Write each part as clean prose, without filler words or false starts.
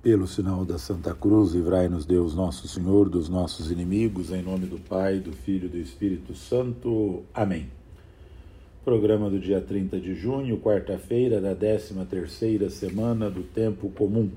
Pelo sinal da Santa Cruz, livrai-nos Deus nosso Senhor dos nossos inimigos, em nome do Pai, do Filho e do Espírito Santo. Amém. Programa do dia 30 de junho, quarta-feira da 13ª semana do Tempo Comum.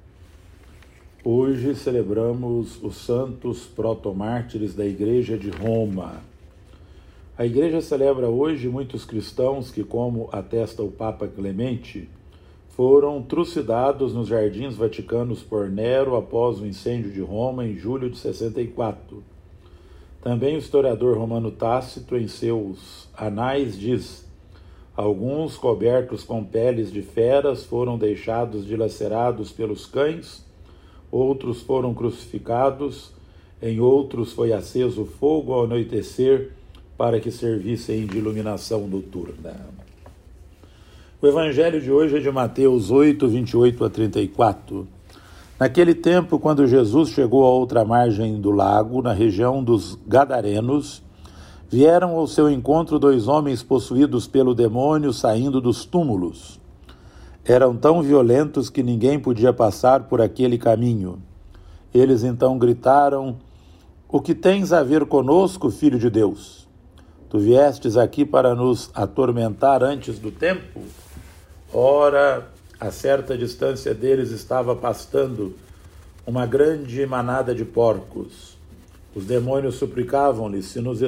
Hoje celebramos os santos protomártires da Igreja de Roma. A Igreja celebra hoje muitos cristãos que, como atesta o Papa Clemente, foram trucidados nos jardins vaticanos por Nero após o incêndio de Roma em julho de 64. Também o historiador romano Tácito, em seus anais, diz: alguns, cobertos com peles de feras, foram deixados dilacerados pelos cães, outros foram crucificados, em outros foi aceso fogo ao anoitecer para que servissem de iluminação noturna. O evangelho de hoje é de Mateus 8, 28 a 34. Naquele tempo, quando Jesus chegou à outra margem do lago, na região dos Gadarenos, vieram ao seu encontro dois homens possuídos pelo demônio saindo dos túmulos. Eram tão violentos que ninguém podia passar por aquele caminho. Eles então gritaram: "O que tens a ver conosco, Filho de Deus? Tu viestes aqui para nos atormentar antes do tempo?" Ora, a certa distância deles estava pastando uma grande manada de porcos. Os demônios suplicavam-lhe: se nos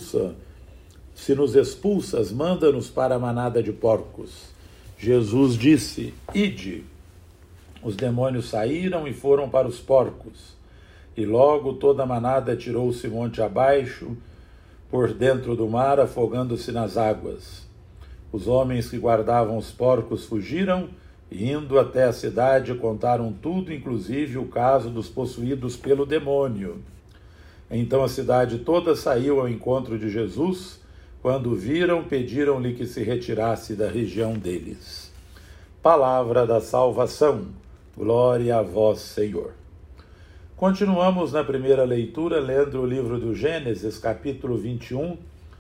expulsas, manda-nos para a manada de porcos. Jesus disse: ide. Os demônios saíram e foram para os porcos. E logo toda a manada atirou-se monte abaixo, por dentro do mar, afogando-se nas águas. Os homens que guardavam os porcos fugiram e, indo até a cidade, contaram tudo, inclusive o caso dos possuídos pelo demônio. Então a cidade toda saiu ao encontro de Jesus. Quando o viram, pediram-lhe que se retirasse da região deles. Palavra da salvação. Glória a vós, Senhor. Continuamos na primeira leitura, lendo o livro do Gênesis, capítulo 21,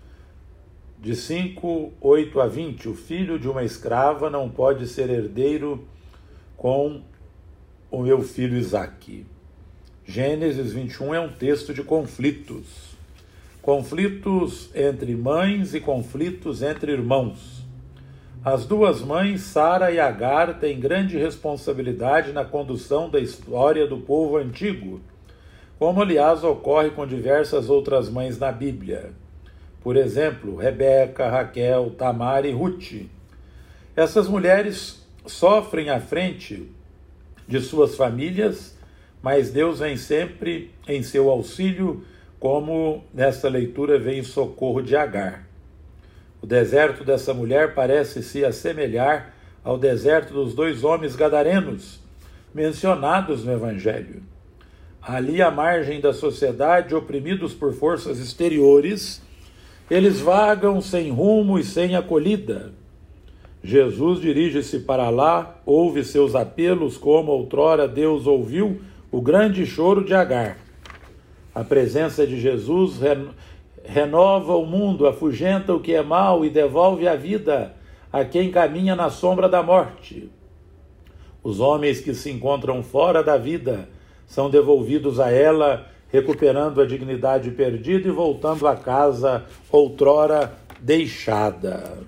de 5, 8 a 20. O filho de uma escrava não pode ser herdeiro com o meu filho Isaque. Gênesis 21 é um texto de conflitos. Conflitos entre mães e conflitos entre irmãos. As duas mães, Sara e Agar, têm grande responsabilidade na condução da história do povo antigo, como aliás ocorre com diversas outras mães na Bíblia. Por exemplo, Rebeca, Raquel, Tamar e Ruth. Essas mulheres sofrem à frente de suas famílias, mas Deus vem sempre em seu auxílio, como nesta leitura vem em socorro de Agar. O deserto dessa mulher parece se assemelhar ao deserto dos dois homens gadarenos, mencionados no Evangelho. Ali, à margem da sociedade, oprimidos por forças exteriores, eles vagam sem rumo e sem acolhida. Jesus dirige-se para lá, ouve seus apelos, como outrora Deus ouviu o grande choro de Agar. A presença de Jesus renova o mundo, afugenta o que é mal e devolve a vida a quem caminha na sombra da morte. Os homens que se encontram fora da vida são devolvidos a ela, recuperando a dignidade perdida e voltando à casa outrora deixada.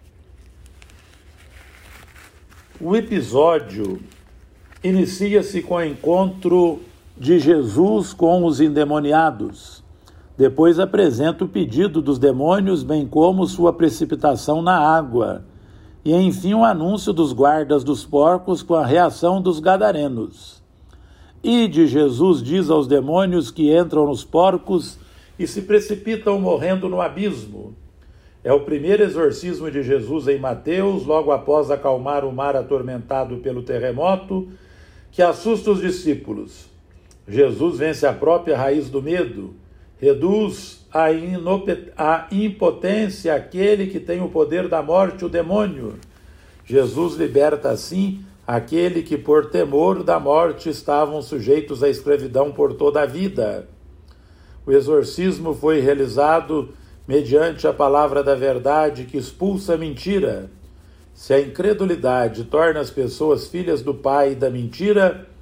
O episódio inicia-se com o encontro de Jesus com os endemoniados. Depois apresenta o pedido dos demônios, bem como sua precipitação na água. E enfim o anúncio dos guardas dos porcos com a reação dos gadarenos. Ide, Jesus diz aos demônios que entram nos porcos e se precipitam morrendo no abismo. É o primeiro exorcismo de Jesus em Mateus, logo após acalmar o mar atormentado pelo terremoto, que assusta os discípulos. Jesus vence a própria raiz do medo, reduz à impotência aquele que tem o poder da morte, o demônio. Jesus liberta assim aquele que por temor da morte estavam sujeitos à escravidão por toda a vida. O exorcismo foi realizado mediante a palavra da verdade que expulsa a mentira. Se a incredulidade torna as pessoas filhas do pai e da mentira,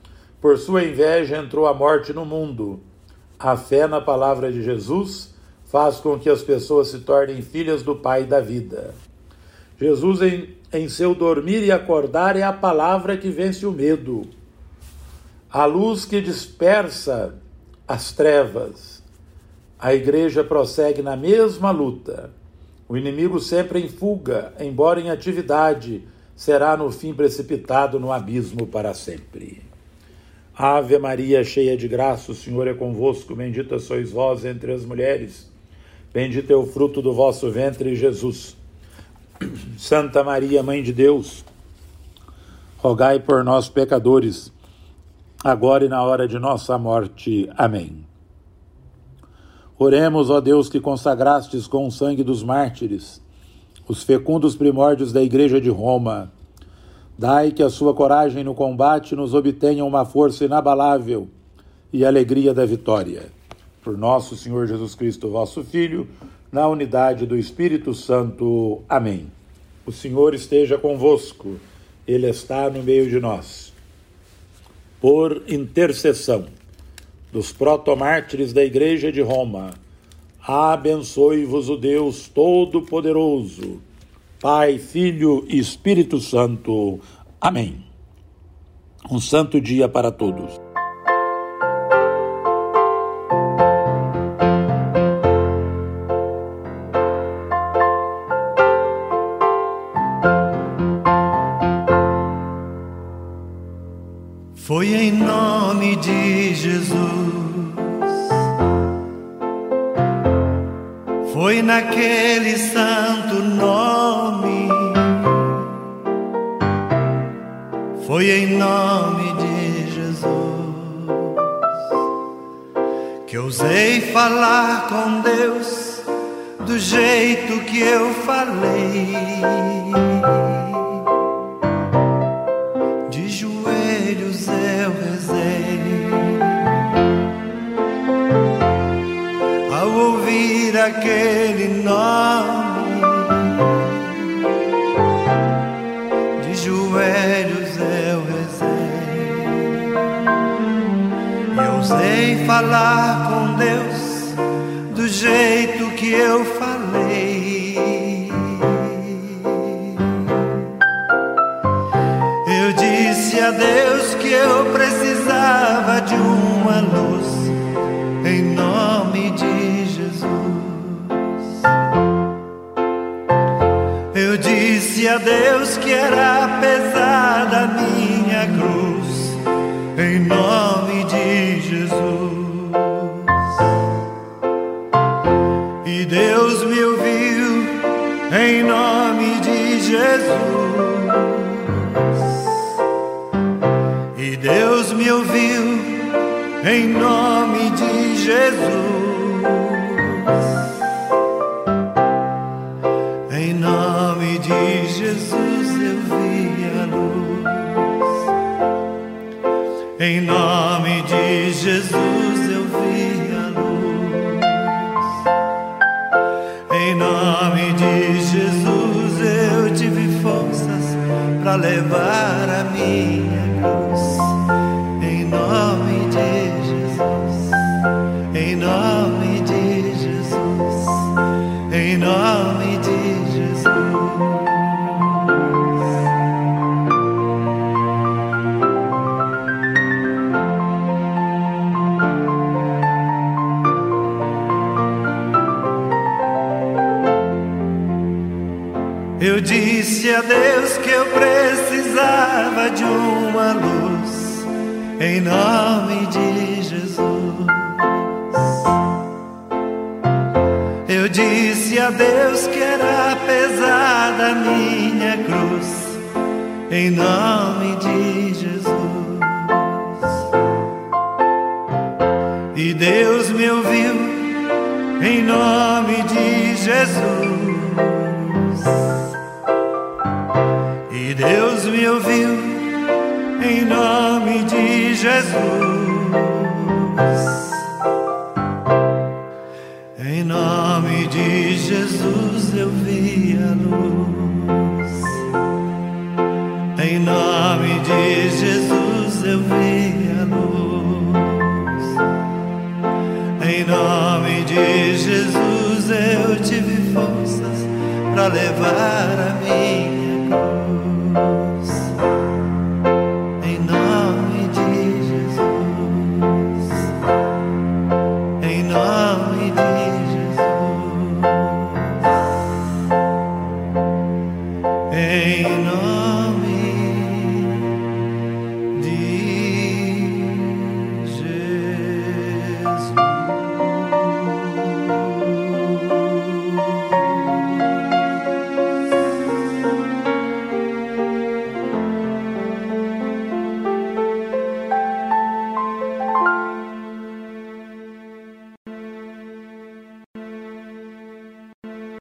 Por sua inveja entrou a morte no mundo. A fé na palavra de Jesus faz com que as pessoas se tornem filhas do Pai da vida. Jesus, em seu dormir e acordar, é a palavra que vence o medo, a luz que dispersa as trevas. A igreja prossegue na mesma luta. O inimigo sempre em fuga, embora em atividade, será no fim precipitado no abismo para sempre. Ave Maria, cheia de graça, o Senhor é convosco, bendita sois vós entre as mulheres, bendito é o fruto do vosso ventre, Jesus. Santa Maria, Mãe de Deus, rogai por nós, pecadores, agora e na hora de nossa morte. Amém. Oremos, ó Deus, que consagrastes com o sangue dos mártires os fecundos primórdios da Igreja de Roma. Dai que a sua coragem no combate nos obtenha uma força inabalável e alegria da vitória. Por nosso Senhor Jesus Cristo, vosso Filho, na unidade do Espírito Santo. Amém. O Senhor esteja convosco, Ele está no meio de nós. Por intercessão dos protomártires da Igreja de Roma, abençoe-vos o Deus Todo-Poderoso, Pai, Filho e Espírito Santo. Amém. Um santo dia para todos. Foi em nome de Jesus, foi naquele santo nome, foi em nome de Jesus que ousei falar com Deus do jeito que eu falei. De joelhos eu rezei, ao ouvir aquele nome. De joelhos eu rezei, e ousei falar com Deus do jeito que eu falei. Eu disse a Deus que eu precisava de uma luz, em nome de Jesus. Eu disse a Deus que era pesada a minha cruz, em nome de Jesus. E Deus me ouviu, em nome de Jesus. E Deus me ouviu, em nome de Jesus. Em nome de Jesus eu vi a luz. Em nome de Jesus eu vi a luz. Em nome de Jesus eu tive forças para levar a minha cruz. Em nome de Jesus, em nome de Jesus, em nome de Jesus. Eu disse a Deus que eu precisava de uma luz, em nome de Jesus. Eu disse a Deus que era pesada a minha cruz, em nome de Jesus. E Deus me ouviu, em nome de Jesus. E Deus me ouviu, em nome de Jesus. Em nome de Jesus eu vi a luz. Em nome de Jesus eu vi a luz. para levar a minha cruz. Em nome de Jesus, em nome de Jesus, em nome